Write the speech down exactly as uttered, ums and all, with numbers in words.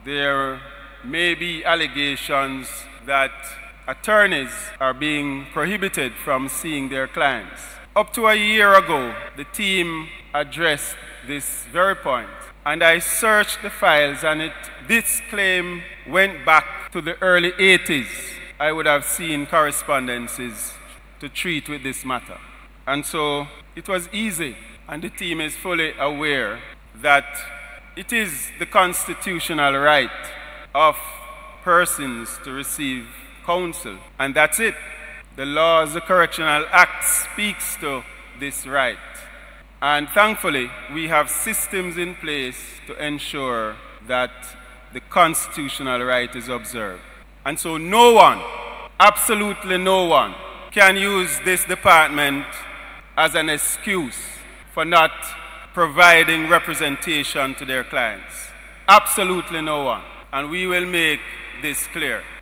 there may be allegations that attorneys are being prohibited from seeing their clients. Up to a year ago, the team addressed this very point, and I searched the files, and it, this claim went back to the early eighties. I would have seen correspondences to treat with this matter. And so it was easy, and the team is fully aware that it is the constitutional right of persons to receive counsel, and that's it. The laws, the Correctional Act speaks to this right. And thankfully, we have systems in place to ensure that the constitutional right is observed. And so no one, absolutely no one, can use this department as an excuse for not providing representation to their clients. Absolutely no one. And we will make this clear.